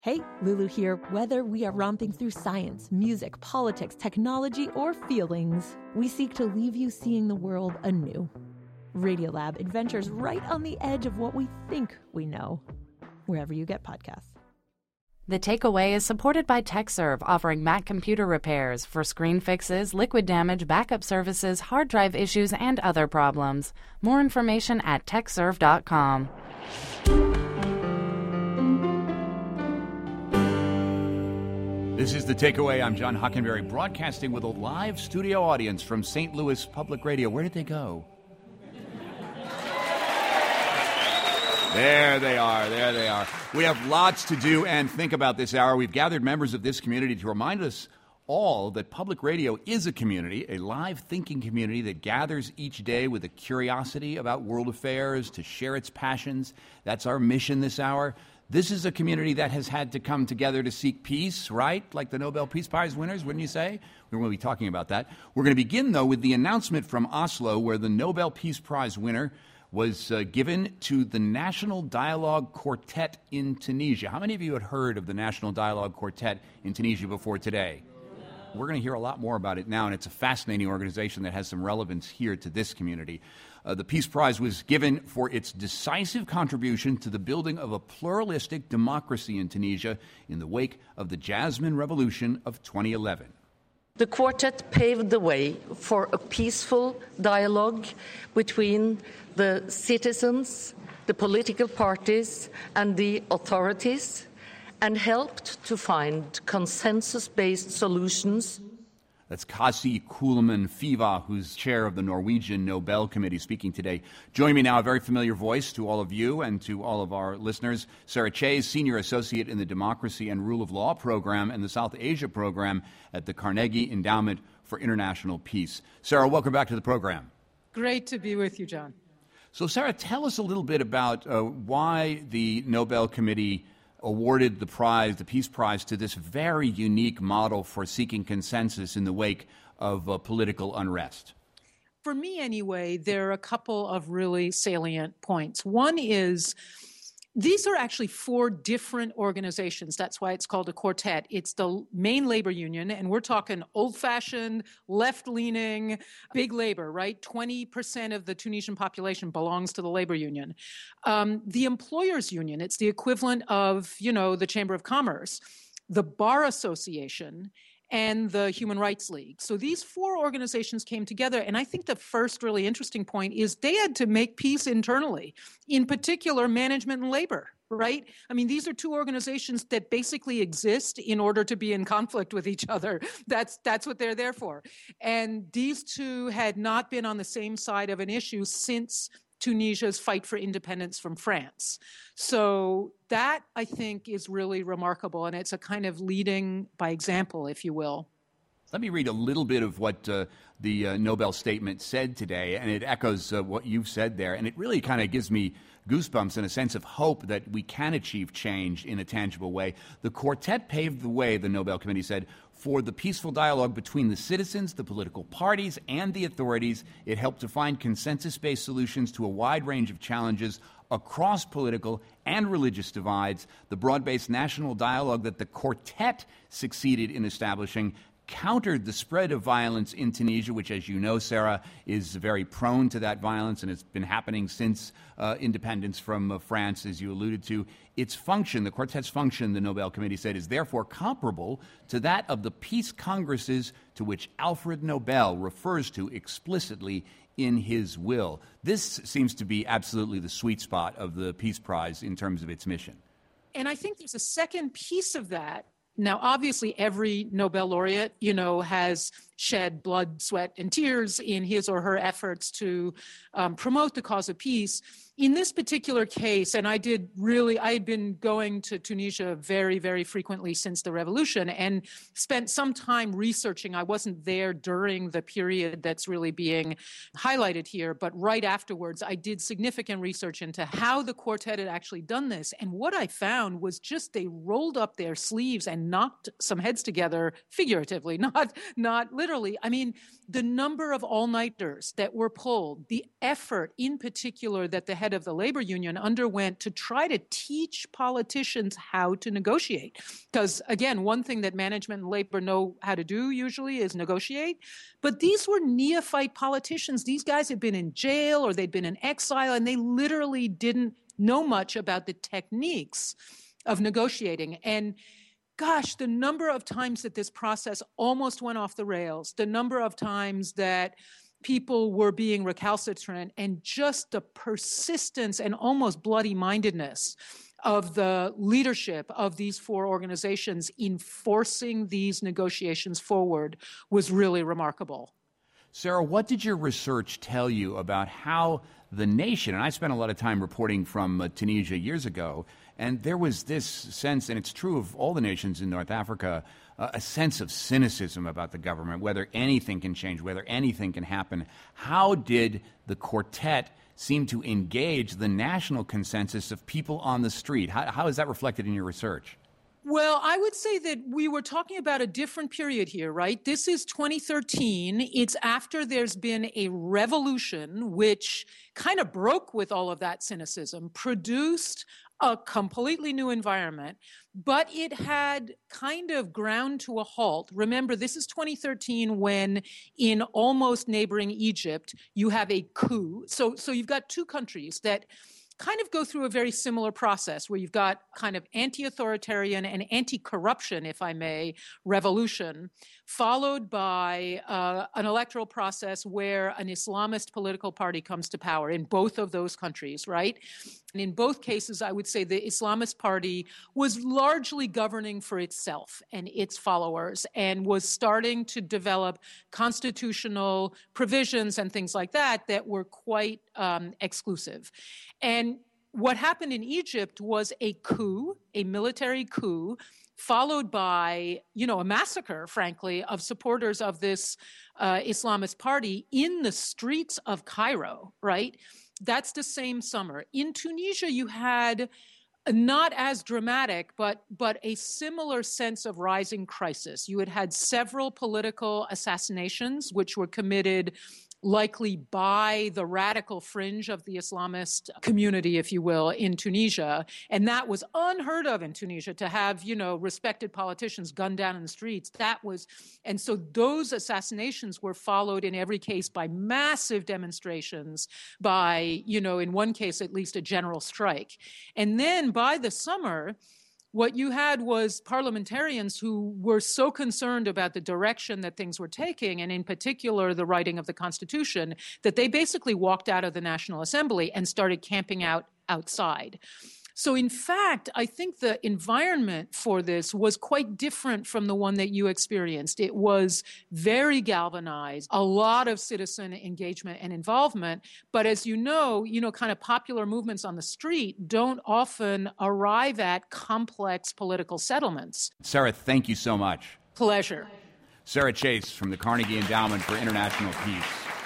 Hey, Lulu here. Whether we are romping through science, music, politics, technology, or feelings, we seek to leave you seeing the world anew. Radiolab adventures right on the edge of what we think we know, wherever you get podcasts. The Takeaway is supported by TechServe, offering Mac computer repairs for screen fixes, liquid damage, backup services, hard drive issues, and other problems. More information at techserve.com. This is The Takeaway. I'm John Hockenberry, broadcasting with a live studio audience from St. Louis Public Radio. Where did they go? There they are. We have lots to do and think about this hour. We've gathered members of this community to remind us all that public radio is a community, a live thinking community that gathers each day with a curiosity about world affairs to share its passions. That's our mission this hour. This is a community that has had to come together to seek peace, right? Like the Nobel Peace Prize winners, wouldn't you say? We're going to be talking about that. We're going to begin, though, with the announcement from Oslo, where the Nobel Peace Prize winner was given to the National Dialogue Quartet in Tunisia. How many of you had heard of the National Dialogue Quartet in Tunisia before today? We're going to hear a lot more about it now, and it's a fascinating organization that has some relevance here to this community. The Peace Prize was given for its decisive contribution to the building of a pluralistic democracy in Tunisia in the wake of the Jasmine Revolution of 2011. The quartet paved the way for a peaceful dialogue between the citizens, the political parties, and the authorities, and helped to find consensus-based solutions. That's Kasi Kuleman Fiva, who's chair of the Norwegian Nobel Committee, speaking today. Joining me now, a very familiar voice to all of you and to all of our listeners, Sarah Chayes, Senior Associate in the Democracy and Rule of Law Program and the South Asia Program at the Carnegie Endowment for International Peace. Sarah, welcome back to the program. Great to be with you, John. So, Sarah, tell us a little bit about why the Nobel Committee awarded the prize, the Peace Prize, to this very unique model for seeking consensus in the wake of political unrest. For me, anyway, there are a couple of really salient points. One is these are actually four different organizations. That's why it's called a quartet. It's the main labor union, and we're talking old-fashioned, left-leaning, big labor, right? 20% of the Tunisian population belongs to the labor union. The employers union, it's the equivalent of, the Chamber of Commerce, the Bar Association, and the Human Rights League. So these four organizations came together, and I think the first really interesting point is they had to make peace internally, in particular management and labor, right? I mean, these are two organizations that basically exist in order to be in conflict with each other. That's what they're there for. And these two had not been on the same side of an issue since Tunisia's fight for independence from France. So that, I think, is really remarkable, and it's a kind of leading by example, if you will. Let me read a little bit of what the Nobel statement said today, and it echoes what you've said there, and it really kind of gives me goosebumps and a sense of hope that we can achieve change in a tangible way. The quartet paved the way, the Nobel Committee said, for the peaceful dialogue between the citizens, the political parties, and the authorities. It helped to find consensus-based solutions to a wide range of challenges across political and religious divides. The broad-based national dialogue that the quartet succeeded in establishing countered the spread of violence in Tunisia, which, as you know, Sarah, is very prone to that violence, and it's been happening since independence from France, as you alluded to. Its function, the quartet's function, the Nobel Committee said, is therefore comparable to that of the peace congresses to which Alfred Nobel refers to explicitly in his will. This seems to be absolutely the sweet spot of the Peace Prize in terms of its mission. And I think there's a second piece of that. Now, obviously, every Nobel laureate, has shed blood, sweat, and tears in his or her efforts to promote the cause of peace. In this particular case, and I had been going to Tunisia very, very frequently since the revolution and spent some time researching. I wasn't there during the period that's really being highlighted here, but right afterwards, I did significant research into how the quartet had actually done this. And what I found was just they rolled up their sleeves and knocked some heads together figuratively, not literally. literally, I mean, the number of all-nighters that were pulled, the effort in particular that the head of the labor union underwent to try to teach politicians how to negotiate. Because again, one thing that management and labor know how to do usually is negotiate. But these were neophyte politicians. These guys had been in jail or they'd been in exile, and they literally didn't know much about the techniques of negotiating. And gosh, the number of times that this process almost went off the rails, the number of times that people were being recalcitrant, and just the persistence and almost bloody-mindedness of the leadership of these four organizations in forcing these negotiations forward was really remarkable. Sarah, what did your research tell you about how the nation, and I spent a lot of time reporting from Tunisia years ago, and there was this sense, and it's true of all the nations in North Africa, a sense of cynicism about the government, whether anything can change, whether anything can happen. How did the quartet seem to engage the national consensus of people on the street? How is that reflected in your research? Well, I would say that we were talking about a different period here, right? This is 2013. It's after there's been a revolution which kind of broke with all of that cynicism, produced a completely new environment, but it had kind of ground to a halt. Remember, this is 2013 when in almost neighboring Egypt, you have a coup. So you've got two countries that kind of go through a very similar process where you've got kind of anti-authoritarian and anti-corruption, if I may, revolution, followed by an electoral process where an Islamist political party comes to power in both of those countries, right? And in both cases, I would say the Islamist party was largely governing for itself and its followers and was starting to develop constitutional provisions and things like that that were quite exclusive. And what happened in Egypt was a coup, a military coup, followed by, a massacre, frankly, of supporters of this Islamist party in the streets of Cairo, right? That's the same summer. In Tunisia, you had not as dramatic, but a similar sense of rising crisis. You had several political assassinations, which were committed likely by the radical fringe of the Islamist community, if you will, in Tunisia. And that was unheard of in Tunisia, to have, respected politicians gunned down in the streets. And so those assassinations were followed in every case by massive demonstrations, by, in one case at least, a general strike. And then by the summer, what you had was parliamentarians who were so concerned about the direction that things were taking, and in particular the writing of the Constitution, that they basically walked out of the National Assembly and started camping out outside. So in fact, I think the environment for this was quite different from the one that you experienced. It was very galvanized, a lot of citizen engagement and involvement. But as you know, kind of popular movements on the street don't often arrive at complex political settlements. Sarah, thank you so much. Pleasure. Sarah Chase from the Carnegie Endowment for International Peace.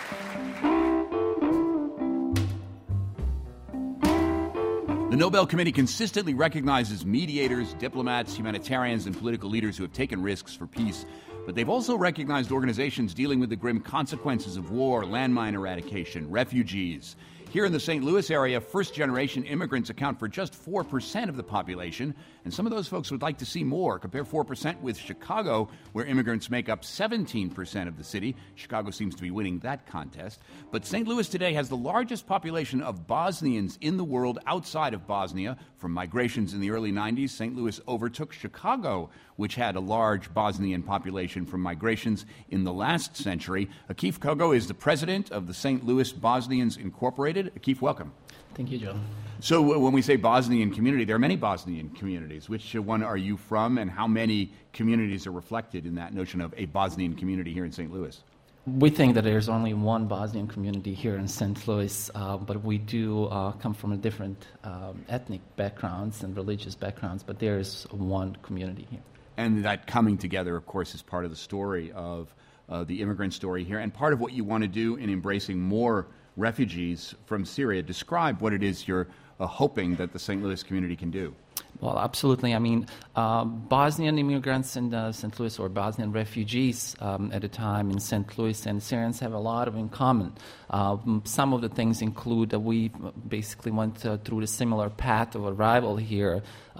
The Nobel Committee consistently recognizes mediators, diplomats, humanitarians, and political leaders who have taken risks for peace. But they've also recognized organizations dealing with the grim consequences of war, landmine eradication, refugees. Here in the St. Louis area, first-generation immigrants account for just 4% of the population, and some of those folks would like to see more. Compare 4% with Chicago, where immigrants make up 17% of the city. Chicago seems to be winning that contest. But St. Louis today has the largest population of Bosnians in the world outside of Bosnia. From migrations in the early 90s, St. Louis overtook Chicago, which had a large Bosnian population from migrations in the last century. Akif Kogo is the president of the St. Louis Bosnians Incorporated. Akif, welcome. Thank you, Joe. So when we say Bosnian community, there are many Bosnian communities. Which one are you from, and how many communities are reflected in that notion of a Bosnian community here in St. Louis? We think that there's only one Bosnian community here in St. Louis, but we do come from different ethnic backgrounds and religious backgrounds, but there's one community here. And that coming together, of course, is part of the story of the immigrant story here, and part of what you want to do in embracing more refugees from Syria. Describe what it is you're hoping that the St. Louis community can do. Well, absolutely. I mean, Bosnian immigrants in St. Louis, or Bosnian refugees at the time in St. Louis, and Syrians have a lot in common. Some of the things include that we basically went through the similar path of arrival here.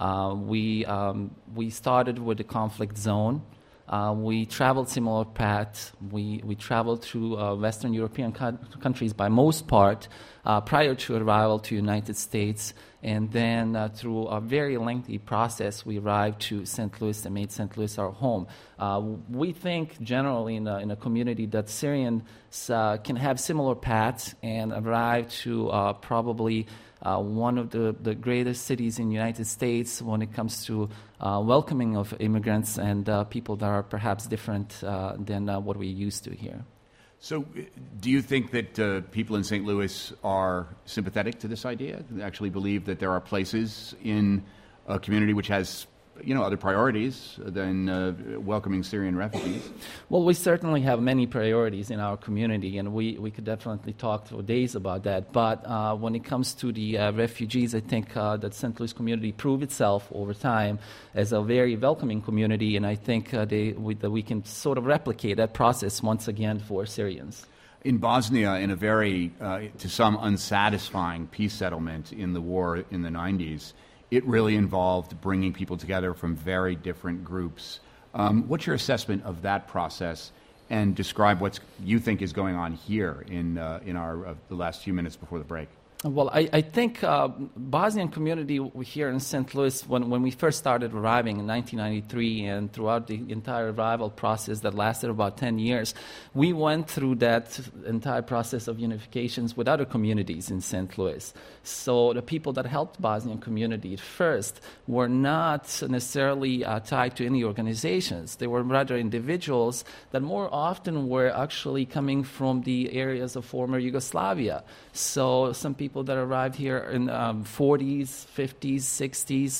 We started with the conflict zone. We traveled similar paths. We traveled through Western European countries by most part prior to arrival to United States, and then through a very lengthy process, we arrived to St. Louis and made St. Louis our home. We think generally in a community that Syrians can have similar paths and arrive to probably one of the greatest cities in the United States when it comes to welcoming of immigrants and people that are perhaps different than what we're used to here. So do you think that people in St. Louis are sympathetic to this idea, actually believe that there are places in a community which has other priorities than welcoming Syrian refugees? Well, we certainly have many priorities in our community, and we could definitely talk for days about that. But when it comes to the refugees, I think that St. Louis community proved itself over time as a very welcoming community, and I think that we can sort of replicate that process once again for Syrians. In Bosnia, in a very, to some, unsatisfying peace settlement in the war in the 90s, it really involved bringing people together from very different groups. What's your assessment of that process, and describe what you think is going on here in the last few minutes before the break? Well, I think Bosnian community here in St. Louis, when we first started arriving in 1993 and throughout the entire arrival process that lasted about 10 years, we went through that entire process of unifications with other communities in St. Louis. So the people that helped Bosnian community at first were not necessarily tied to any organizations. They were rather individuals that more often were actually coming from the areas of former Yugoslavia. So some people that arrived here in 40s, 50s, 60s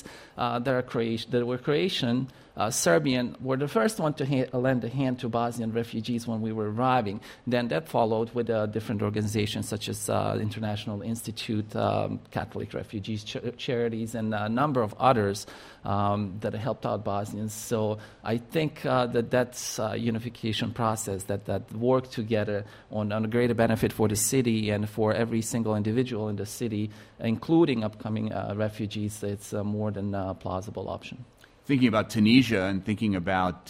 that were Croatian, Serbian, were the first one to lend a hand to Bosnian refugees when we were arriving. Then that followed with different organizations such as International Institute, Catholic Refugees Charities, and a number of others that helped out Bosnians. So I think that's a unification process that work together on a greater benefit for the city and for every single individual in the city, including upcoming refugees. It's a more than plausible option. Thinking about Tunisia and thinking about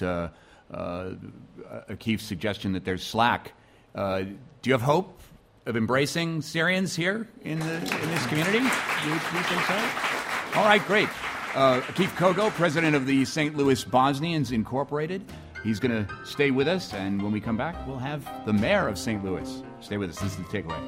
Akif's suggestion that there's slack, do you have hope of embracing Syrians here in this community? Do you think so? All right, great. Akif Kogo, president of the St. Louis Bosnians Incorporated. He's going to stay with us, and when we come back, we'll have the mayor of St. Louis. Stay with us. This is The Takeaway.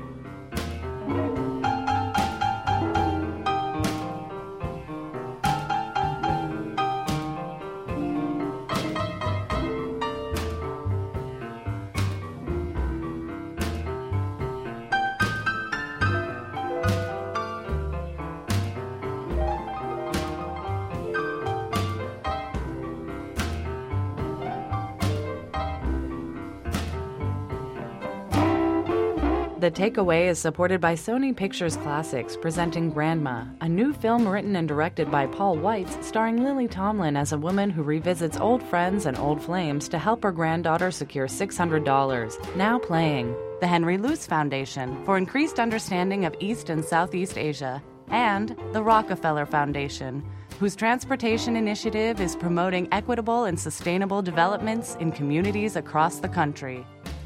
The Takeaway is supported by Sony Pictures Classics, presenting Grandma, a new film written and directed by Paul Weitz, starring Lily Tomlin as a woman who revisits old friends and old flames to help her granddaughter secure $600. Now playing. The Henry Luce Foundation, for increased understanding of East and Southeast Asia. And the Rockefeller Foundation, whose transportation initiative is promoting equitable and sustainable developments in communities across the country.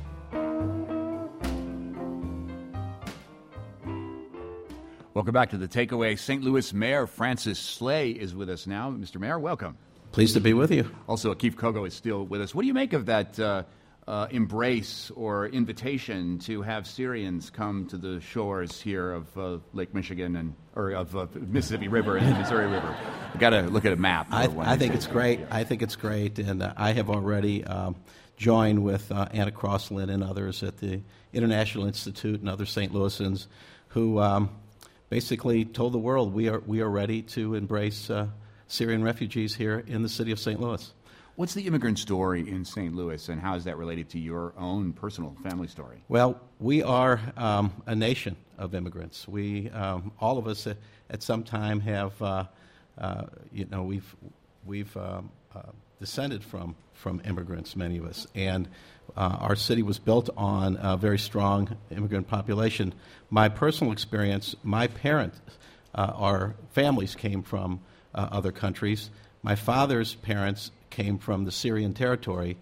Welcome back to The Takeaway. St. Louis Mayor Francis Slay is with us now. Mr. Mayor, welcome. Pleased to be with you. Also, Akif Kogo is still with us. What do you make of that embrace or invitation to have Syrians come to the shores here of Lake Michigan or of Mississippi River and the Missouri River? We've got to look at a map. I think it's great. Yeah. I think it's great, and I have already joined with Anna Crossland and others at the International Institute and other St. Louisans who basically told the world we are ready to embrace Syrian refugees here in the city of St. Louis. What's the immigrant story in St. Louis, and how is that related to your own personal family story? Well, we are a nation of immigrants. We, all of us at some time have we've descended from immigrants, many of us, and our city was built on a very strong immigrant population. My personal experience, my parents, our families came from other countries. My father's parents came from the Syrian territory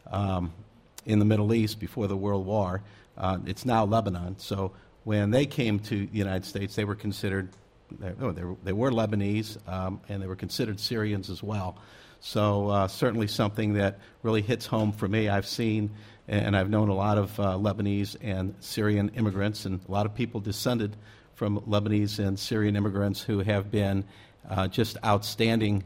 in the Middle East before the World War. It's now Lebanon. So when they came to the United States, they were considered, they were Lebanese, and they were considered Syrians as well. So certainly something that really hits home for me. I've seen and I've known a lot of Lebanese and Syrian immigrants, and a lot of people descended from Lebanese and Syrian immigrants who have been just outstanding,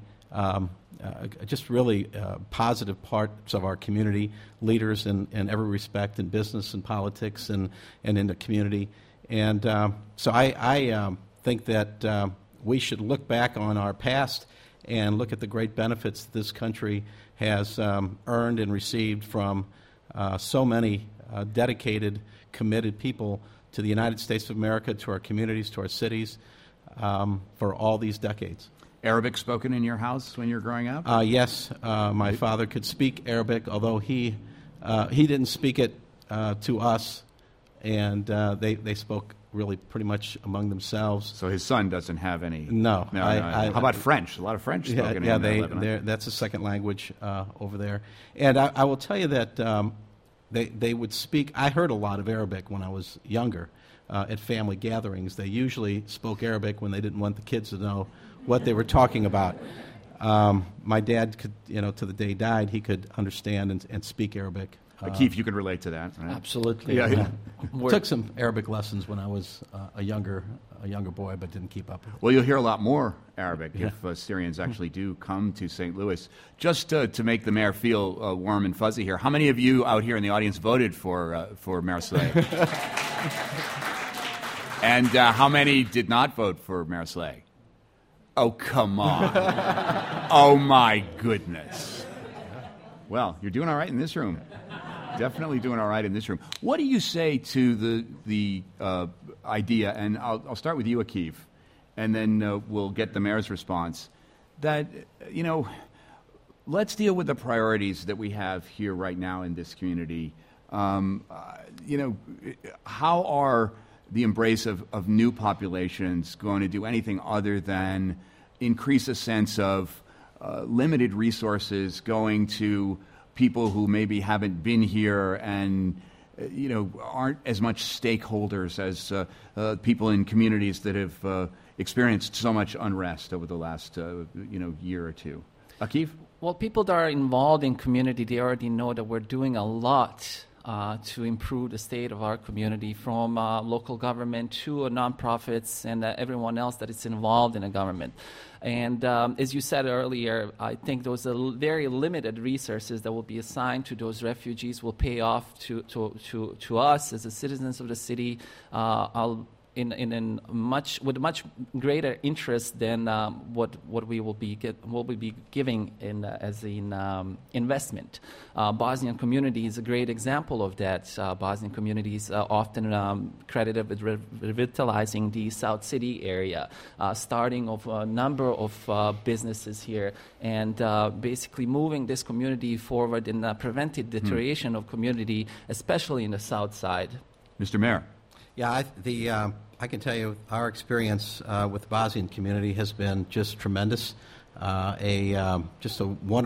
just really positive parts of our community, leaders in every respect in business and politics and in the community. And so I think that we should look back on our past and look at the great benefits this country has earned and received from so many dedicated, committed people to the United States of America, to our communities, to our cities, for all these decades. Arabic spoken in your house when you were growing up? Yes. My father could speak Arabic, although he didn't speak it to us, and they spoke really pretty much among themselves. So his son doesn't have any? No. How about French? A lot of French spoken in Lebanon. That's a second language over there. And I will tell you that they would speak. I heard a lot of Arabic when I was younger at family gatherings. They usually spoke Arabic when they didn't want the kids to know what they were talking about. My dad could, to the day he died, he could understand and speak Arabic. Keith, you could relate to that, right? Absolutely. Yeah. Took some Arabic lessons when I was a younger boy, but didn't keep up with it. Well, you'll hear a lot more Arabic if Syrians actually do come to St. Louis. Just to make the mayor feel warm and fuzzy here, how many of you out here in the audience voted for Mayor Slay? And how many did not vote for Mayor Slay? Oh, come on. Oh, my goodness. Well, you're doing all right in this room. Definitely doing all right in this room. What do you say to the idea, and I'll start with you, Akif, and then we'll get the mayor's response, that, let's deal with the priorities that we have here right now in this community. How are the embrace of new populations going to do anything other than increase a sense of limited resources going to people who maybe haven't been here and aren't as much stakeholders as people in communities that have experienced so much unrest over the last year or two? Akif? Well, people that are involved in community, they already know that we're doing a lot to improve the state of our community, from local government to nonprofits and everyone else that is involved in the government. And as you said earlier, I think those very limited resources that will be assigned to those refugees will pay off to us as the citizens of the city with a much greater interest than what we will be giving as investment. Bosnian community is a great example of that. Bosnian communities often credited with revitalizing the South City area, starting of a number of businesses here, and basically moving this community forward and prevented deterioration of community, especially in the South Side. Mr. Mayor. Yeah, I can tell you our experience with the Bosnian community has been just tremendous. Just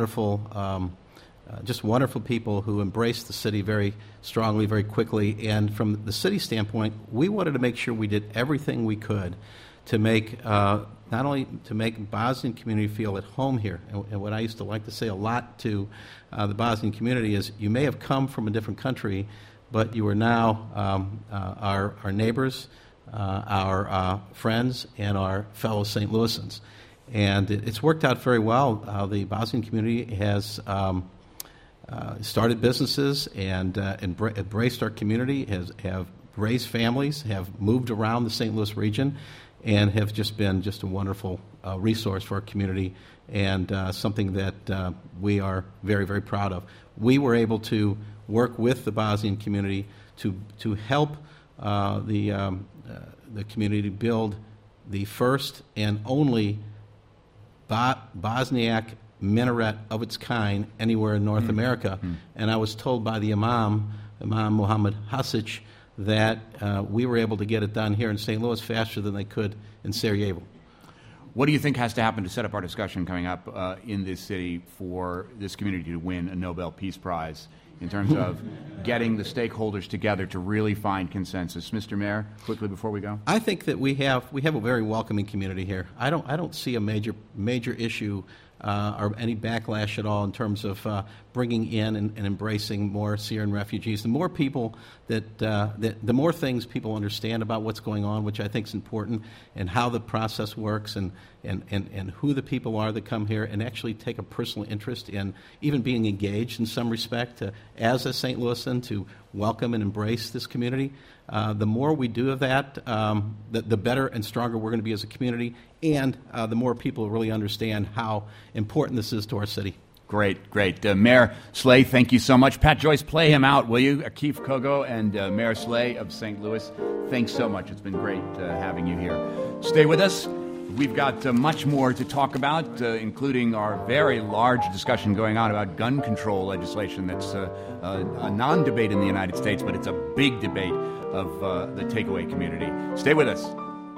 wonderful people who embraced the city very strongly, very quickly. And from the city standpoint, we wanted to make sure we did everything we could to make not only to make Bosnian community feel at home here. And what I used to like to say a lot to the Bosnian community is, you may have come from a different country, but you are now our neighbors, our friends, and our fellow St. Louisans. And it's worked out very well. The Bosnian community has started businesses and embraced our community, have raised families, have moved around the St. Louis region, and have just been a wonderful resource for our community, and something that we are very, very proud of. We were able to work with the Bosnian community to help the community build the first and only Bosniak minaret of its kind anywhere in North America. And I was told by the Imam Muhammad Hasic, that we were able to get it done here in St. Louis faster than they could in Sarajevo. What do you think has to happen to set up our discussion coming up in this city for this community to win a Nobel Peace Prize in terms of getting the stakeholders together to really find consensus? Mr. Mayor, quickly before we go. I think that we have a very welcoming community here. I don't see a major issue or any backlash at all in terms of bringing in and embracing more Syrian refugees. The more people the more things people understand about what's going on, which I think is important, and how the process works, and who the people are that come here, and actually take a personal interest in even being engaged in some respect as a St. Louisan to welcome and embrace this community. The more we do of that, the better and stronger we're going to be as a community, and the more people really understand how important this is to our city. Great. Mayor Slay, thank you so much. Pat Joyce, play him out, will you? Keith Kogo and Mayor Slay of St. Louis, thanks so much. It's been great having you here. Stay with us. We've got much more to talk about, including our very large discussion going on about gun control legislation. That's a non-debate in the United States, but it's a big debate of the takeaway community. Stay with us.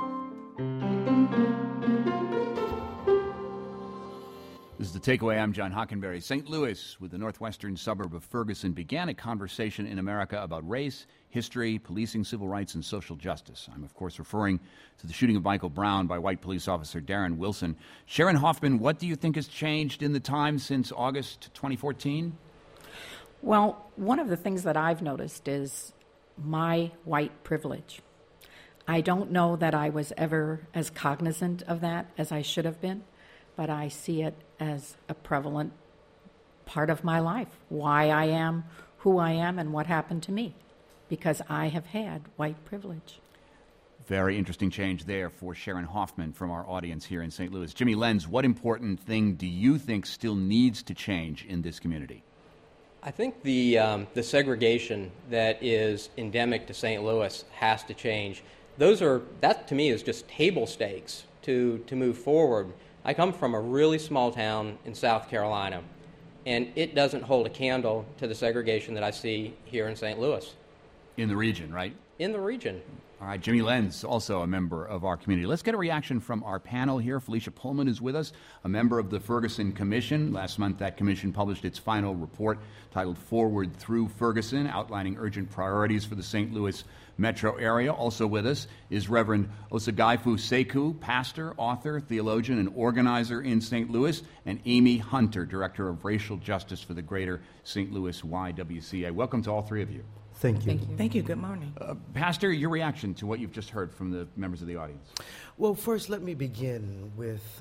This is The Takeaway. I'm John Hockenberry. St. Louis, with the northwestern suburb of Ferguson, began a conversation in America about race, history, policing, civil rights, and social justice. I'm, of course, referring to the shooting of Michael Brown by white police officer Darren Wilson. Sharon Hoffman, what do you think has changed in the time since August 2014? Well, one of the things that I've noticed is my white privilege. I don't know that I was ever as cognizant of that as I should have been, but I see it as a prevalent part of my life, why I am who I am and what happened to me, because I have had white privilege. Very interesting change there for Sharon Hoffman from our audience here in St. Louis. Jimmy Lenz, what important thing do you think still needs to change in this community? I think the segregation that is endemic to St. Louis has to change. That to me is just table stakes to move forward. I come from a really small town in South Carolina, and it doesn't hold a candle to the segregation that I see here in St. Louis. In the region, right? In the region. All right, Jimmy Lenz, also a member of our community. Let's get a reaction from our panel here. Felicia Pullman is with us, a member of the Ferguson Commission. Last month, that commission published its final report titled Forward Through Ferguson, outlining urgent priorities for the St. Louis metro area. Also with us is Reverend Osagaifu Sekou, pastor, author, theologian, and organizer in St. Louis, and Amy Hunter, director of racial justice for the Greater St. Louis YWCA. Welcome to all three of you. Thank you. Thank you. Good morning. Pastor, your reaction to what you've just heard from the members of the audience. Well, first, let me begin with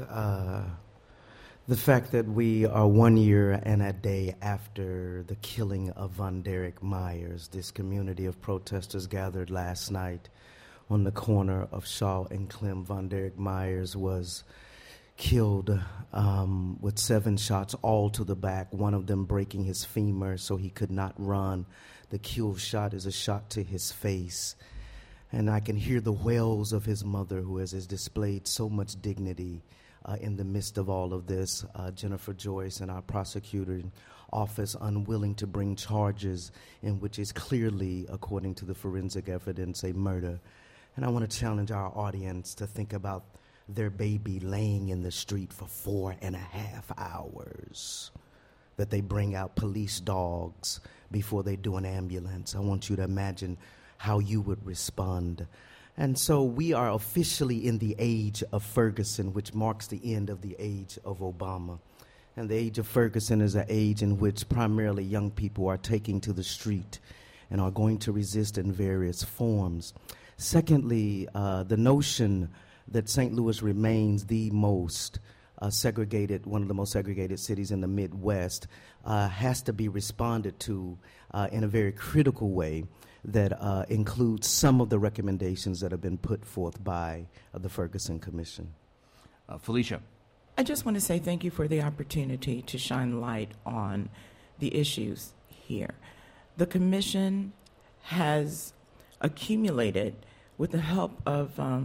the fact that we are 1 year and a day after the killing of Von Derek Myers. This community of protesters gathered last night on the corner of Shaw and Clem. Von Derek Myers was killed with 7 shots, all to the back, one of them breaking his femur so he could not run. The kill shot is a shot to his face. And I can hear the wails of his mother, who has displayed so much dignity in the midst of all of this. Jennifer Joyce and our prosecutor office unwilling to bring charges in which is clearly, according to the forensic evidence, a murder. And I want to challenge our audience to think about their baby laying in the street for 4.5 hours, that they bring out police dogs before they do an ambulance. I want you to imagine how you would respond. And so we are officially in the age of Ferguson, which marks the end of the age of Obama. And the age of Ferguson is an age in which primarily young people are taking to the street and are going to resist in various forms. Secondly, the notion that St. Louis remains the most segregated, one of the most segregated cities in the Midwest, has to be responded to in a very critical way that includes some of the recommendations that have been put forth by the Ferguson Commission. Felicia. I just want to say thank you for the opportunity to shine light on the issues here. The Commission has accumulated, with the help of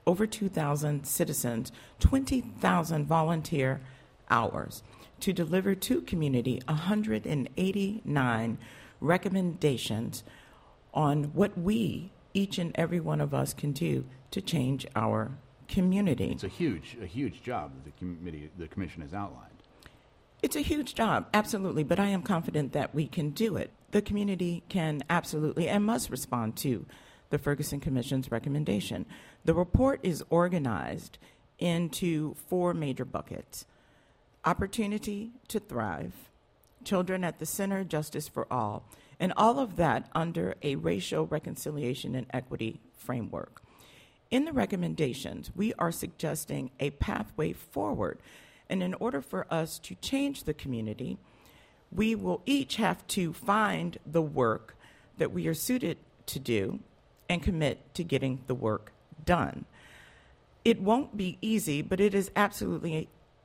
over 2,000 citizens, 20,000 volunteer hours to deliver to community 189 recommendations on what we, each and every one of us, can do to change our community. It's a huge job that the commission has outlined. It's a huge job, absolutely, but I am confident that we can do it. The community can absolutely and must respond to the Ferguson Commission's recommendation. The report is organized into 4 major buckets: opportunity to thrive, children at the center, justice for all, and all of that under a racial reconciliation and equity framework. In the recommendations, we are suggesting a pathway forward, and in order for us to change the community, we will each have to find the work that we are suited to do and commit to getting the work done. It won't be easy, but it is absolutely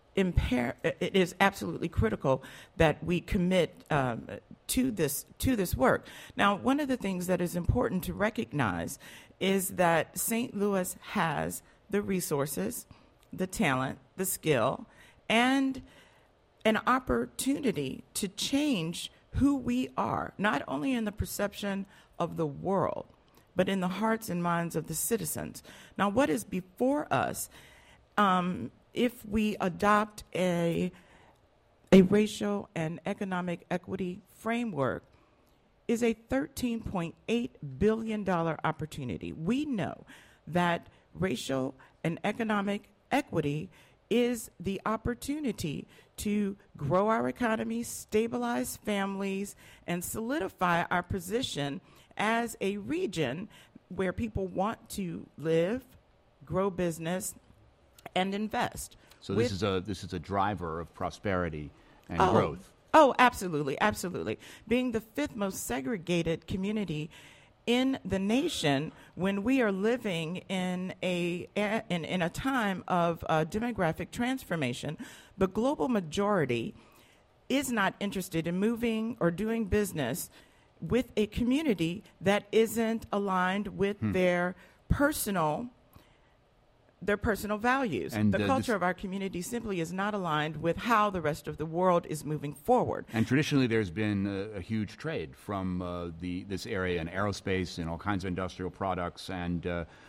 critical that we commit to this work. Now, one of the things that is important to recognize is that St. Louis has the resources, the talent, the skill, and an opportunity to change who we are, not only in the perception of the world, but in the hearts and minds of the citizens. Now, what is before us, if we adopt a racial and economic equity framework, is a $13.8 billion opportunity. We know that racial and economic equity is the opportunity to grow our economy, stabilize families, and solidify our position as a region where people want to live, grow business, and invest. So this is a driver of prosperity and growth. Oh, absolutely, absolutely. Being the 5th most segregated community in the nation, when we are living in a time of demographic transformation, the global majority is not interested in moving or doing business with a community that isn't aligned with their personal values. And the culture of our community simply is not aligned with how the rest of the world is moving forward. And traditionally, there's been a huge trade from this area in aerospace and all kinds of industrial products. And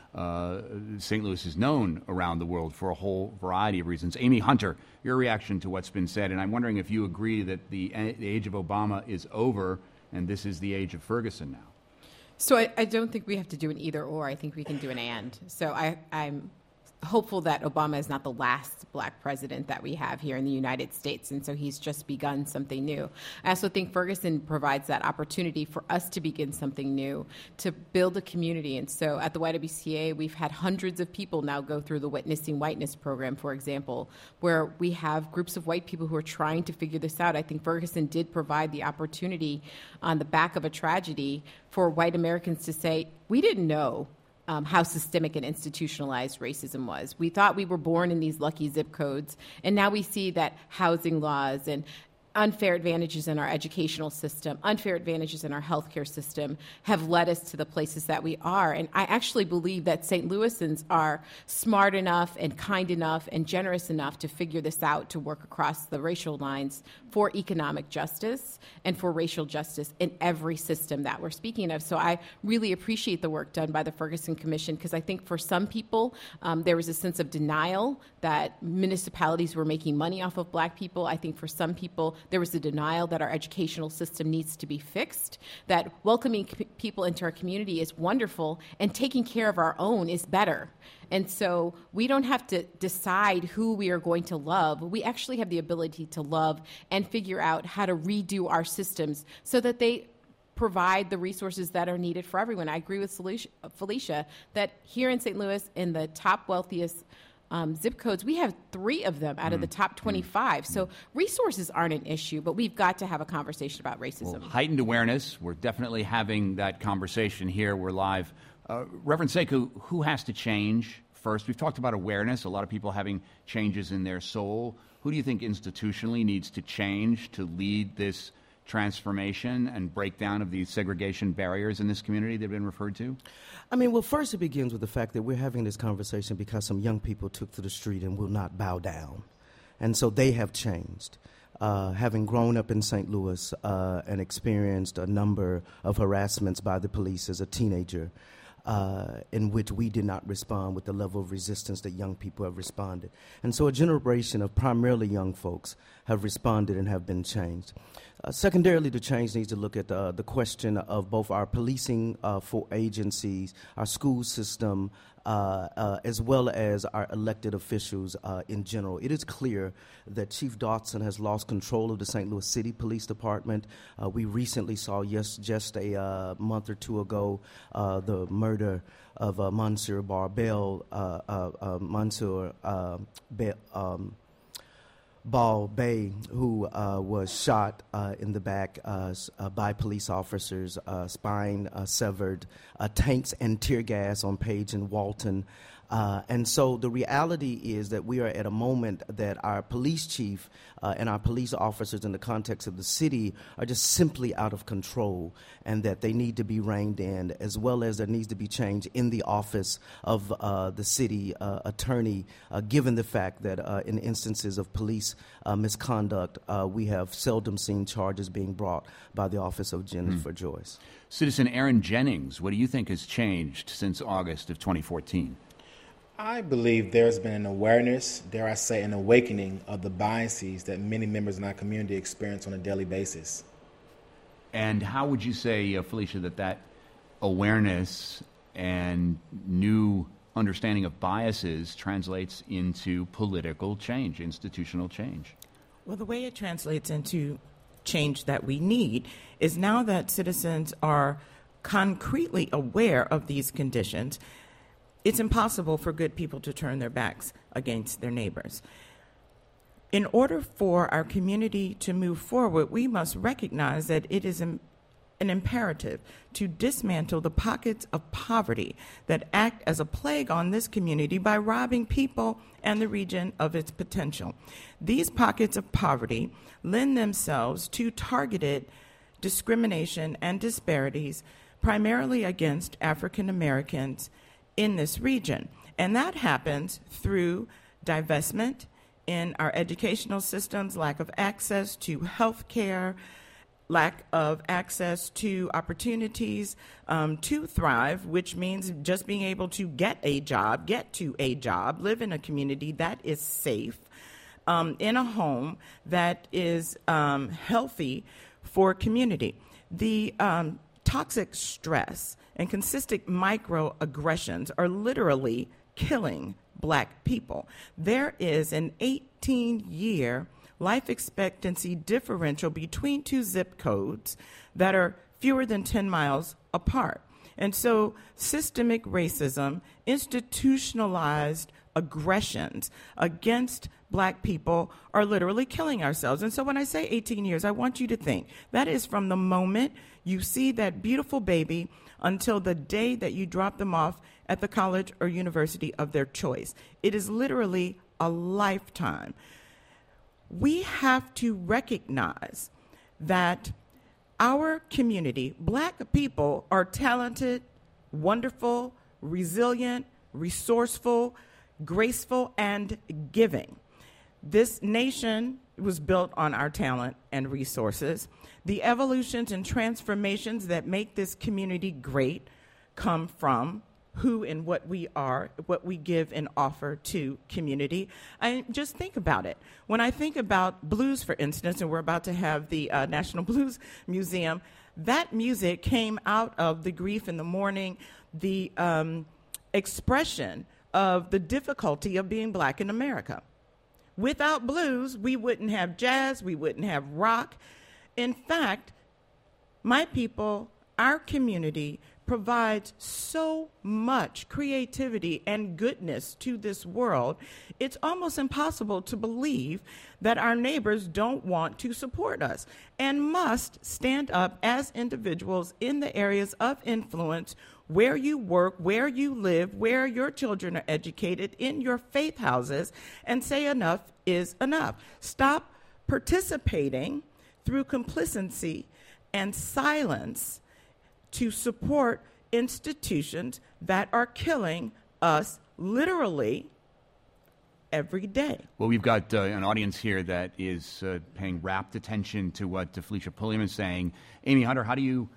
St. Louis is known around the world for a whole variety of reasons. Amy Hunter, your reaction to what's been said, and I'm wondering if you agree that the age of Obama is over and this is the age of Ferguson now. So I don't think we have to do an either or. I think we can do an and. So I'm hopeful that Obama is not the last black president that we have here in the United States, and so he's just begun something new. I also think Ferguson provides that opportunity for us to begin something new, to build a community. And so at the YWCA, we've had hundreds of people now go through the Witnessing Whiteness program, for example, where we have groups of white people who are trying to figure this out. I think Ferguson did provide the opportunity on the back of a tragedy for white Americans to say, we didn't know how systemic and institutionalized racism was. We thought we were born in these lucky zip codes, and now we see that housing laws and unfair advantages in our educational system, unfair advantages in our healthcare system have led us to the places that we are. And I actually believe that St. Louisans are smart enough and kind enough and generous enough to figure this out, to work across the racial lines for economic justice and for racial justice in every system that we're speaking of. So I really appreciate the work done by the Ferguson Commission, because I think for some people, there was a sense of denial that municipalities were making money off of black people. I think for some people, there was a denial that our educational system needs to be fixed, that welcoming people into our community is wonderful and taking care of our own is better. And so we don't have to decide who we are going to love. We actually have the ability to love and figure out how to redo our systems so that they provide the resources that are needed for everyone. I agree with Felicia that here in St. Louis, in the top wealthiest zip codes, we have 3 of them out of the top 25. So resources aren't an issue, but we've got to have a conversation about racism. Well, heightened awareness. We're definitely having that conversation here. We're live. Reverend Sekou, who has to change first? We've talked about awareness, a lot of people having changes in their soul. Who do you think institutionally needs to change to lead this transformation and breakdown of these segregation barriers in this community that have been referred to? I mean, well, first it begins with the fact that we're having this conversation because some young people took to the street and will not bow down. And so they have changed. Having grown up in St. Louis and experienced a number of harassments by the police as a teenager, in which we did not respond with the level of resistance that young people have responded. And so a generation of primarily young folks have responded and have been changed. Secondarily, the change needs to look at the question of both our policing for agencies, our school system, as well as our elected officials in general. It is clear that Chief Dotson has lost control of the St. Louis City Police Department. We recently saw, just a month or two ago, the murder of Mansour Barbell, Ball Bay, who was shot in the back by police officers, spine severed, tanks and tear gas on Page and Walton. And so the reality is that we are at a moment that our police chief and our police officers in the context of the city are just simply out of control, and that they need to be reined in, as well as there needs to be change in the office of the city attorney, given the fact that in instances of police misconduct, we have seldom seen charges being brought by the office of Jennifer Joyce. Citizen Aaron Jennings, what do you think has changed since August of 2014? I believe there's been an awareness, dare I say, an awakening of the biases that many members in our community experience on a daily basis. And how would you say, Felicia, that awareness and new understanding of biases translates into political change, institutional change? Well, the way it translates into change that we need is now that citizens are concretely aware of these conditions, it's impossible for good people to turn their backs against their neighbors. In order for our community to move forward, we must recognize that it is an imperative to dismantle the pockets of poverty that act as a plague on this community by robbing people and the region of its potential. These pockets of poverty lend themselves to targeted discrimination and disparities, primarily against African Americans in this region. And that happens through divestment in our educational systems, lack of access to health care, lack of access to opportunities to thrive, which means just being able to get to a job, live in a community that is safe, in a home that is healthy for community. The toxic stress and consistent microaggressions are literally killing Black people. There is an 18-year life expectancy differential between two zip codes that are fewer than 10 miles apart. And so systemic racism, institutionalized aggressions against Black people are literally killing ourselves. And so when I say 18 years, I want you to think that is from the moment you see that beautiful baby until the day that you drop them off at the college or university of their choice. It is literally a lifetime. We have to recognize that our community, Black people, are talented, wonderful, resilient, resourceful, graceful, and giving. This nation was built on our talent and resources. The evolutions and transformations that make this community great come from who and what we are, what we give and offer to community. I just think about it. When I think about blues, for instance, and we're about to have the National Blues Museum, that music came out of the grief in the morning, the expression of the difficulty of being Black in America. Without blues, we wouldn't have jazz, we wouldn't have rock. In fact, my people, our community, provides so much creativity and goodness to this world, it's almost impossible to believe that our neighbors don't want to support us and must stand up as individuals in the areas of influence where you work, where you live, where your children are educated, in your faith houses, and say enough is enough. Stop participating through complacency and silence to support institutions that are killing us literally every day. Well, we've got an audience here that is paying rapt attention to what Felicia Pulliam is saying. Amy Hunter, how do you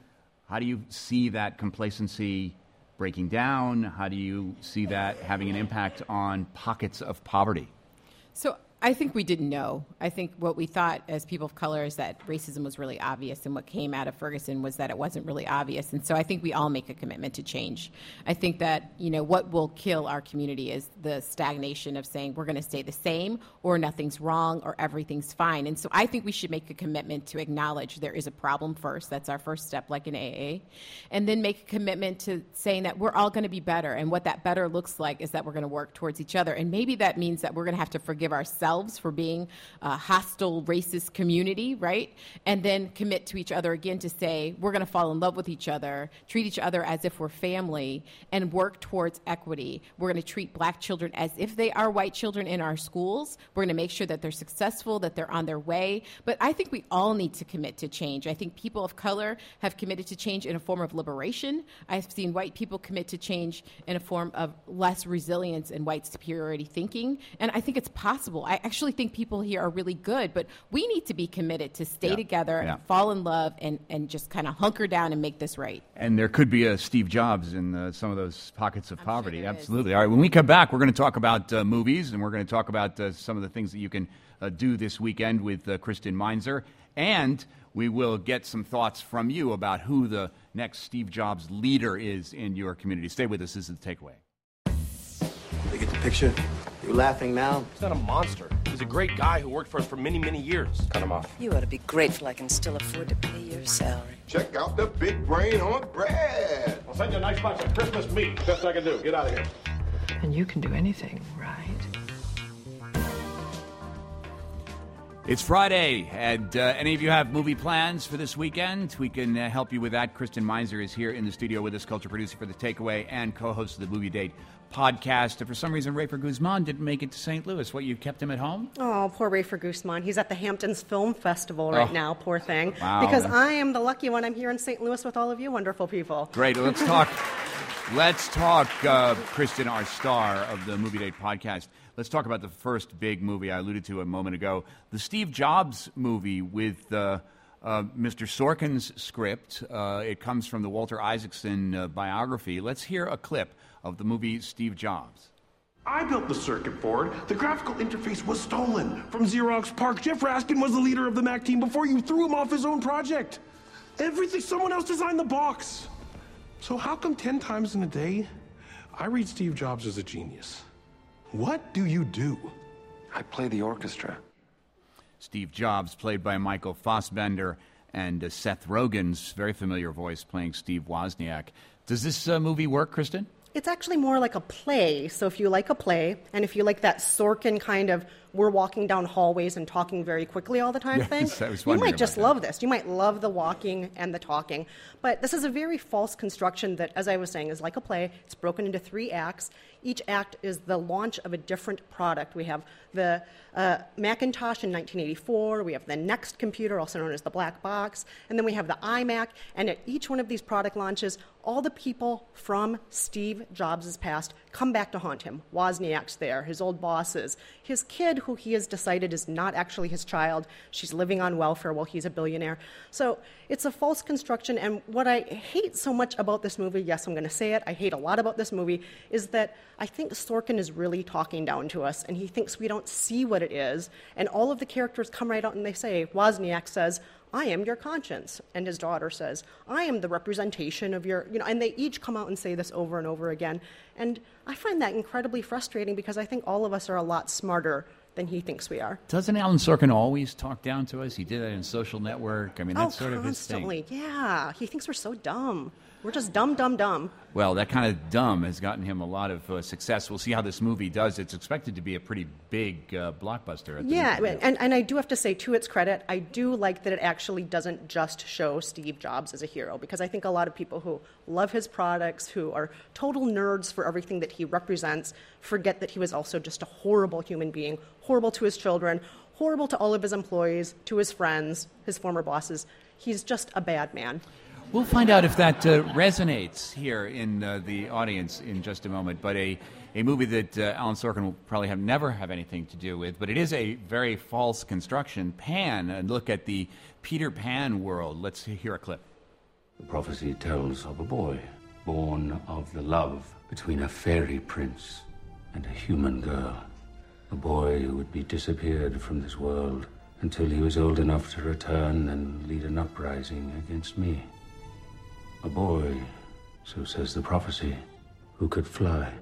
see that complacency breaking down? How do you see that having an impact on pockets of poverty? So I think we didn't know. I think what we thought as people of color is that racism was really obvious, and what came out of Ferguson was that it wasn't really obvious. And so I think we all make a commitment to change. I think that, what will kill our community is the stagnation of saying we're going to stay the same, or nothing's wrong, or everything's fine. And so I think we should make a commitment to acknowledge there is a problem first. That's our first step, like in AA. And then make a commitment to saying that we're all going to be better. And what that better looks like is that we're going to work towards each other. And maybe that means that we're going to have to forgive ourselves for being a hostile, racist community, right? And then commit to each other again to say, we're going to fall in love with each other, treat each other as if we're family, and work towards equity. We're going to treat black children as if they are white children in our schools. We're going to make sure that they're successful, that they're on their way. But I think we all need to commit to change. I think people of color have committed to change in a form of liberation. I've seen white people commit to change in a form of less resilience and white superiority thinking. And I think it's possible. I actually think people here are really good, but we need to be committed to stay together and fall in love and just kind of hunker down and make this right. And there could be a Steve Jobs in some of those pockets of poverty. Absolutely. All right, when we come back, we're going to talk about movies, and we're going to talk about some of the things that you can do this weekend with Kristen Meinzer, and we will get some thoughts from you about who the next Steve Jobs leader is in your community. Stay with us. This is The Takeaway. They get the picture? You laughing now? He's not a monster. He's a great guy who worked for us for many, many years. Cut him off. You ought to be grateful I can still afford to pay your salary. Check out the big brain on Brad. I'll send you a nice box of Christmas meat. Best I can do. Get out of here. And you can do anything, right? It's Friday, and any of you have movie plans for this weekend? We can help you with that. Kristen Meinzer is here in the studio with us, culture producer for The Takeaway and co-host of the Movie Date podcast. And for some reason, Rafer Guzman didn't make it to St. Louis. What, you kept him at home? Oh, poor Rafer Guzman. He's at the Hamptons Film Festival right now, poor thing. Wow. Because I am the lucky one. I'm here in St. Louis with all of you wonderful people. Great. Let's talk. Kristen, our star of the Movie Date podcast. Let's talk about the first big movie I alluded to a moment ago, the Steve Jobs movie with Mr. Sorkin's script. It comes from the Walter Isaacson biography. Let's hear a clip of the movie Steve Jobs. I built the circuit board. The graphical interface was stolen from Xerox PARC. Jeff Raskin was the leader of the Mac team before you threw him off his own project. Everything, someone else designed the box. So how come 10 times in a day I read Steve Jobs as a genius? What do you do? I play the orchestra. Steve Jobs, played by Michael Fassbender, and Seth Rogen's very familiar voice playing Steve Wozniak. Does this movie work, Kristen? It's actually more like a play. So if you like a play, and if you like that Sorkin kind of we're walking down hallways and talking very quickly all the time thing, you might just love this. You might love the walking and the talking. But this is a very false construction that, as I was saying, is like a play. It's broken into 3 acts. Each act is the launch of a different product. We have the Macintosh in 1984. We have the Next computer, also known as the Black Box. And then we have the iMac. And at each one of these product launches, all the people from Steve Jobs' past come back to haunt him. Wozniak's there, his old bosses, his kid, who he has decided is not actually his child. She's living on welfare while he's a billionaire. So it's a false construction. And what I hate so much about this movie, yes, I'm going to say it, I hate a lot about this movie, is that I think Sorkin is really talking down to us, and he thinks we don't see what it is. And all of the characters come right out and they say, Wozniak says, I am your conscience. And his daughter says, I am the representation of your, and they each come out and say this over and over again. And I find that incredibly frustrating because I think all of us are a lot smarter than he thinks we are. Doesn't Alan Sorkin always talk down to us? He did that in Social Network. I mean, that's sort of his thing. Constantly, yeah. He thinks we're so dumb. We're just dumb, dumb, dumb. Well, that kind of dumb has gotten him a lot of success. We'll see how this movie does. It's expected to be a pretty big blockbuster. And I do have to say, to its credit, I do like that it actually doesn't just show Steve Jobs as a hero, because I think a lot of people who love his products, who are total nerds for everything that he represents, forget that he was also just a horrible human being, horrible to his children, horrible to all of his employees, to his friends, his former bosses. He's just a bad man. We'll find out if that resonates here in the audience in just a moment. But a movie that Alan Sorkin will probably never have anything to do with, but it is a very false construction. Pan, and look at the Peter Pan world. Let's hear a clip. The prophecy tells of a boy born of the love between a fairy prince and a human girl. A boy who would be disappeared from this world until he was old enough to return and lead an uprising against me. A boy, so says the prophecy, who could fly.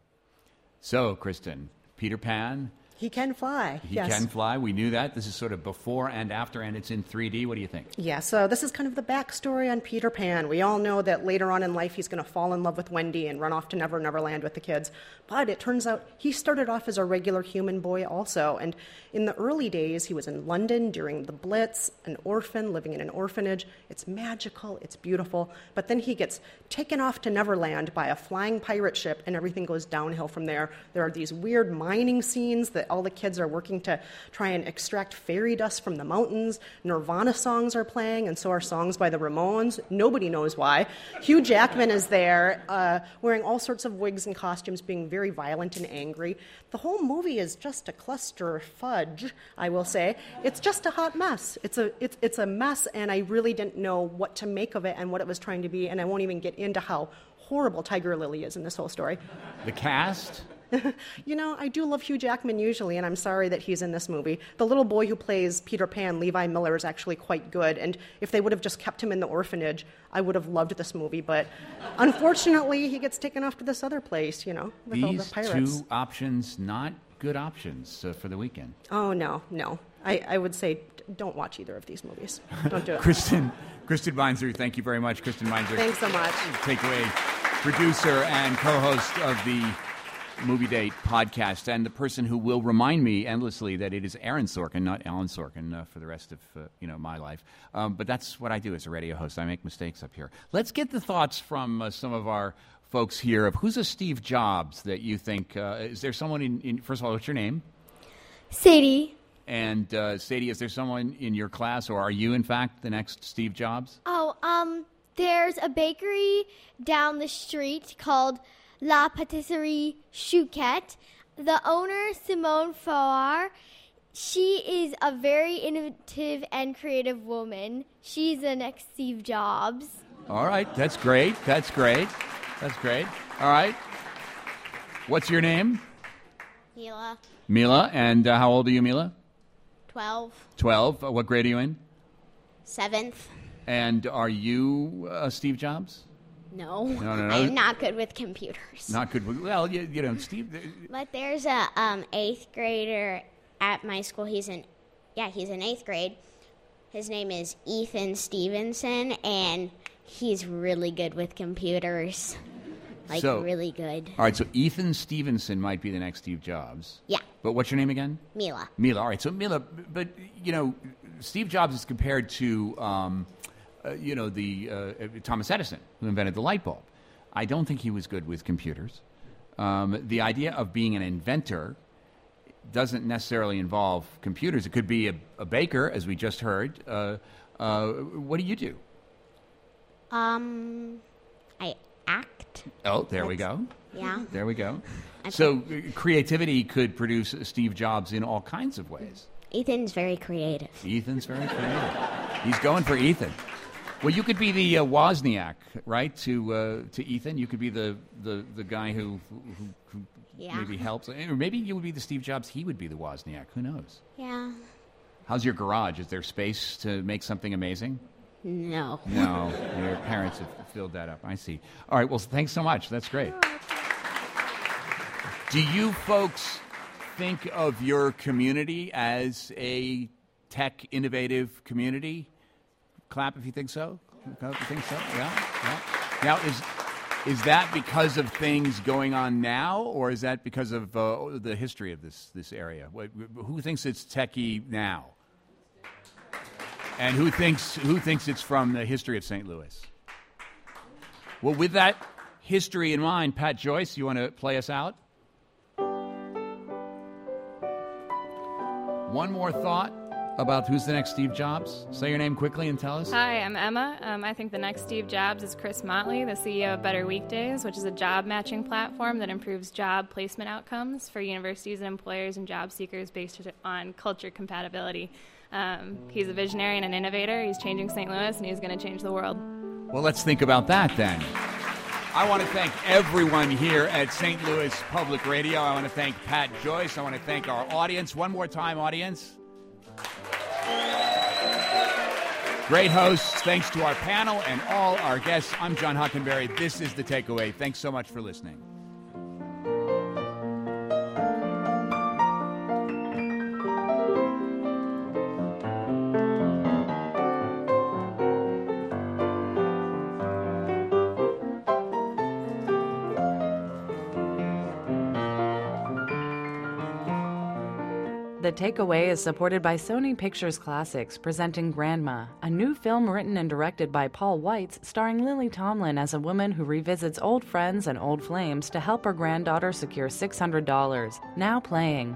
So, Kristen, Peter Pan. He can fly. He can fly. We knew that. This is sort of before and after, and it's in 3D. What do you think? Yeah, so this is kind of the backstory on Peter Pan. We all know that later on in life he's going to fall in love with Wendy and run off to Never Never Land with the kids. But it turns out he started off as a regular human boy also. And in the early days, he was in London during the Blitz, an orphan living in an orphanage. It's magical. It's beautiful. But then he gets taken off to Neverland by a flying pirate ship, and everything goes downhill from there. There are these weird mining scenes that all the kids are working to try and extract fairy dust from the mountains. Nirvana songs are playing, and so are songs by the Ramones. Nobody knows why. Hugh Jackman is there, wearing all sorts of wigs and costumes, being very violent and angry. The whole movie is just a cluster fudge, I will say. It's just a hot mess. It's a mess, and I really didn't know what to make of it and what it was trying to be, and I won't even get into how horrible Tiger Lily is in this whole story. The cast? You know, I do love Hugh Jackman usually, and I'm sorry that he's in this movie. The little boy who plays Peter Pan, Levi Miller, is actually quite good, and if they would have just kept him in the orphanage, I would have loved this movie, but unfortunately, he gets taken off to this other place, with all the pirates. These two options, not good options for the weekend. Oh, no. I would say don't watch either of these movies. Don't do it. Kristen Meinzer, thank you very much. Kristen Meinzer. Thanks so much. Takeaway producer and co-host of the Movie Date podcast, and the person who will remind me endlessly that it is Aaron Sorkin, not Alan Sorkin, for the rest of my life. But that's what I do as a radio host. I make mistakes up here. Let's get the thoughts from some of our folks here of who's a Steve Jobs that you think. Is there someone in first of all, what's your name? Sadie. And Sadie, is there someone in your class, or are you in fact the next Steve Jobs? There's a bakery down the street called La Patisserie Chouquette. The owner, Simone Farrar, she is a very innovative and creative woman. She's the next Steve Jobs. All right, that's great. All right. What's your name? Mila. Mila, and how old are you, Mila? 12. 12. What grade are you in? 7th. And are you Steve Jobs? No. No. I'm not good with computers. Not good. Well, Steve. But there's a 8th grader at my school. He's in 8th grade. His name is Ethan Stevenson, and he's really good with computers. Really good. All right, so Ethan Stevenson might be the next Steve Jobs. Yeah. But what's your name again? Mila. All right, so Mila, but, Steve Jobs is compared to, Thomas Edison, who invented the light bulb. I don't think he was good with computers. The idea of being an inventor doesn't necessarily involve computers. It could be a baker, as we just heard. What do you do? I act. Oh, there we go. Yeah. There we go. So creativity could produce Steve Jobs in all kinds of ways. Ethan's very creative. He's going for Ethan. Well, you could be the Wozniak, right? To Ethan, you could be the guy who maybe helps, or maybe you would be the Steve Jobs. He would be the Wozniak. Who knows? Yeah. How's your garage? Is there space to make something amazing? No. Your parents have filled that up. I see. All right. Well, thanks so much. That's great. Do you folks think of your community as a tech innovative community? Clap if you think so. Yeah. Now, is that because of things going on now, or is that because of the history of this area? Who thinks it's techie now? And who thinks it's from the history of St. Louis? Well, with that history in mind, Pat Joyce, you want to play us out? One more thought about who's the next Steve Jobs? Say your name quickly and tell us. Hi, I'm Emma. I think the next Steve Jobs is Chris Motley, the CEO of Better Weekdays, which is a job matching platform that improves job placement outcomes for universities and employers and job seekers based on culture compatibility. He's a visionary and an innovator. He's changing St. Louis, and he's going to change the world. Well, let's think about that then. I want to thank everyone here at St. Louis Public Radio. I want to thank Pat Joyce. I want to thank our audience. One more time, audience. Great hosts. Thanks to our panel and all our guests. I'm John Hockenberry. This is The Takeaway. Thanks so much for listening. The Takeaway is supported by Sony Pictures Classics, presenting Grandma, a new film written and directed by Paul Weitz, starring Lily Tomlin as a woman who revisits old friends and old flames to help her granddaughter secure $600. Now playing.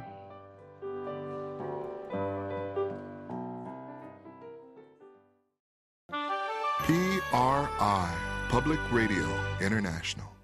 PRI, Public Radio International.